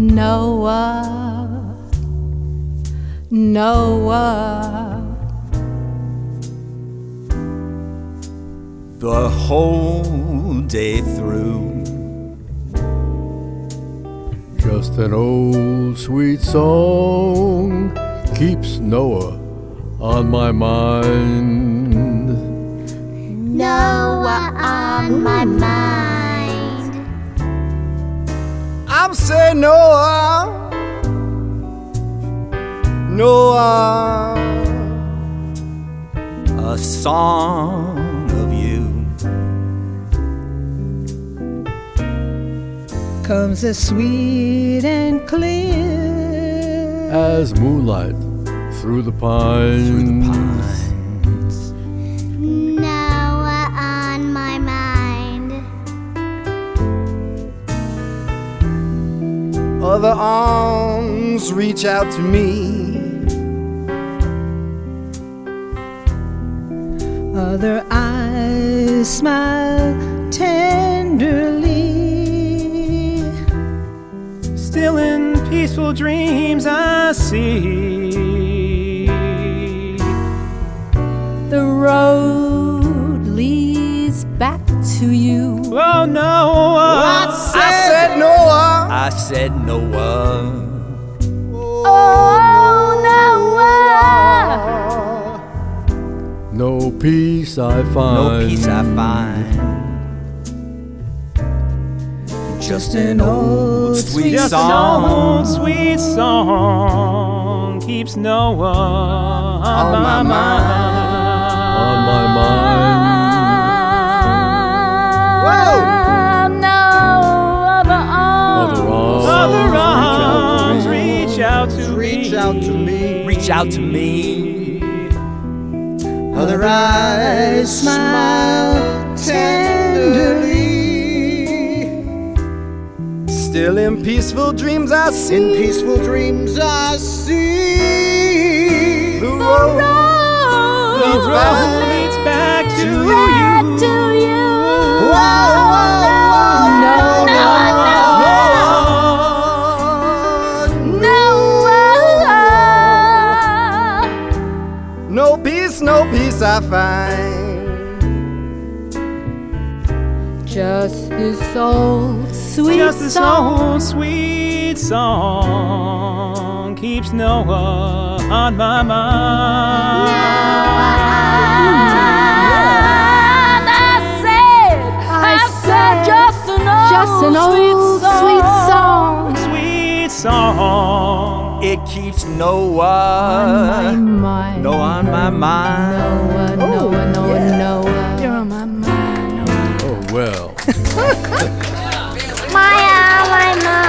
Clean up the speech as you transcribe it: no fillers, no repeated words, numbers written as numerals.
Noah, Noah. The whole day through, just an old sweet song keeps Noah on my mind. Noah on my mind. I'm saying Noah, Noah, a song of you comes as sweet and clear as moonlight through the pines. Noah on my mind. Other arms reach out to me, other eyes smile tenderly. Still in peaceful dreams I see The road leads back to you. Oh, Noah. I said Noah, I said Noah, Oh, Noah. No peace I find. no peace I find. Just an old sweet Just an song old sweet song keeps Noah on my mind. On my mind. Whoa! Other arms Other arms reach out to me. Reach out to me, reach out to me. Other eyes smile tenderly. Still in peaceful dreams I see. In peaceful dreams I see. The road leads back to you. No peace I find. Just this old sweet Just this song. old sweet song keeps Noah on my mind. I said just an old sweet song. Sweet song. It keeps Noah On my mind. Noah on my mind. Noah, Noah, Noah, Noah. You're on my mind. Oh well. My